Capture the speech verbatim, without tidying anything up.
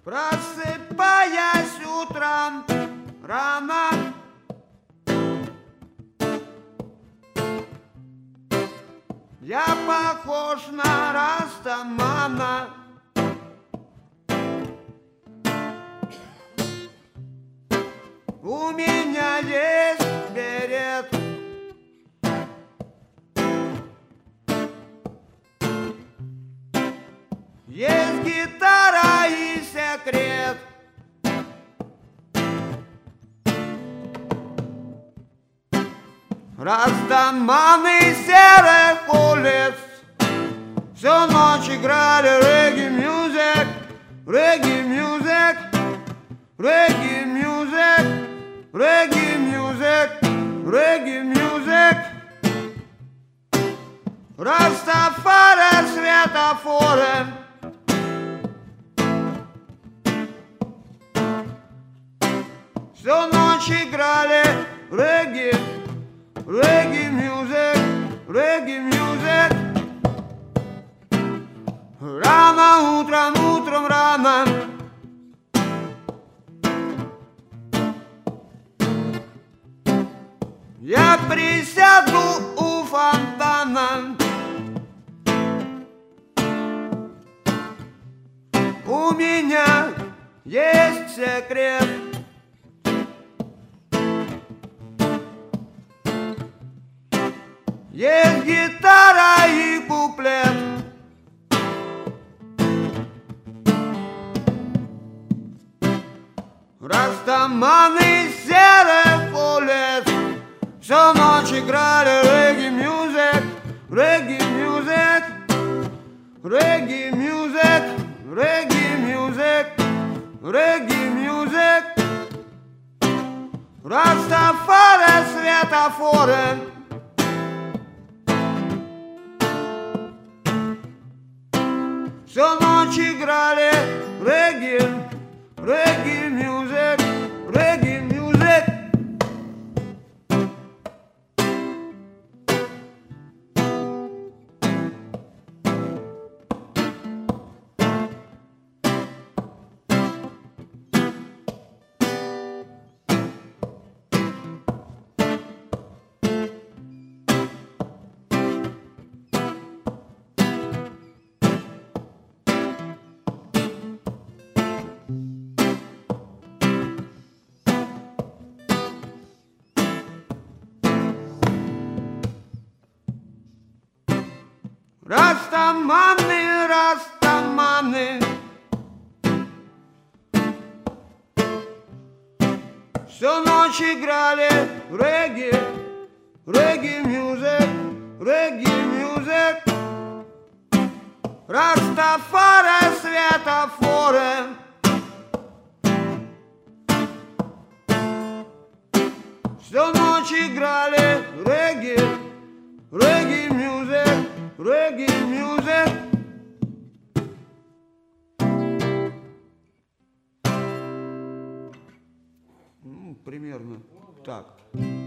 Просыпаясь утром рано, я похож на Растамана. У меня есть берет, есть гитара и секрет. Растаманы серых улиц всю ночь играли регги-мьюзик, регги-мьюзик, регги-мьюзик, регги-мьюзик, регги-мьюзик. Растафари светофоры, всю ночь играли регги, регги-мьюзик, регги-мьюзик. Рано утром, утром рано я присяду у фонтана. У меня есть секрет. Есть гитара и куплет. Растаманы серых улиц всю ночь играли регги-мьюзик, регги-мьюзик, регги-мьюзик, регги-мьюзик, регги-мьюзик. Растафари светофоры, всю ночь играли регги, регги-мьюзик, регги-мьюзик. Растаманы, растаманы, всю ночь играли регги, регги-мьюзик, регги-мьюзик. Растафари светофоры, всю ночь играли регги, регги-мьюзик, регги-мьюзик. Ну, примерно так.